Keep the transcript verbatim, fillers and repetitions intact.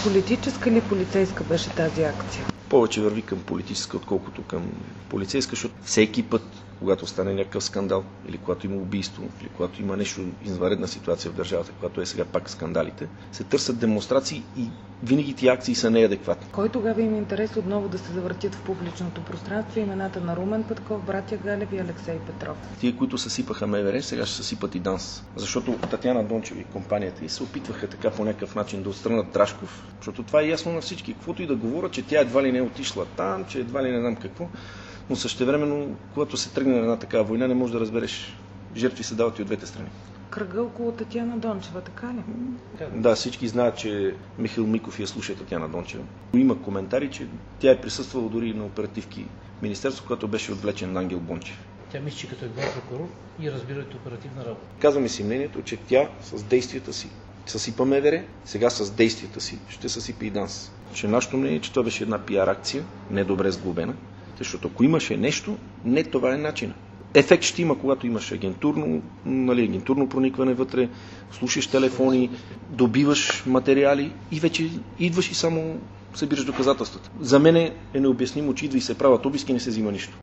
Политическа или полицейска беше тази акция? Повече върви към политическа, отколкото към полицейска, защото всеки път, когато стане някакъв скандал, или когато има убийство, или когато има нещо извънредна ситуация в държавата, която е сега пак скандалите, се търсят демонстрации и винаги тия акции са неадекватни. Кой тогава има интерес отново да се завъртят в публичното пространство имената на Румен Петков, братя Галев и Алексей Петров? Тия, които съсипаха МВР, сега ще съсипат и ДАНС. Защото Татяна Дончева и компанията й се опитваха така по някакъв начин да отстранят Рашков, защото това е ясно на всички. Каквото и да говорят, че тя едва ли не е отишла там, че едва ли не знам какво, но същевременно, когато се тръгне на една такава война, не можеш да разбереш. Жертви се дават и от двете страни. Кръга около Татяна Дончева, така ли? Да, всички знаят, че Михаил Миков я слуша Татяна Дончева. Има коментари, че тя е присъствала дори на оперативки в министерство, когато беше отвлечен на Ангел Бончев. Тя мисли, че като е бил прокурор и разбират оперативна работа. Казваме си мнението, че тя с действията си съсипа МВР, сега с действията си ще съсипи и ДАНС. Че нашето мнение е, че това беше една пиар акция, недобре сглобена, защото ако имаше нещо, не това е начина. Ефект ще има, когато имаш агентурно, нали, агентурно проникване вътре, слушаш телефони, добиваш материали и вече идваш и само събираш доказателствата. За мен е необяснимо, че идва и се правят обиски и не се взима нищо.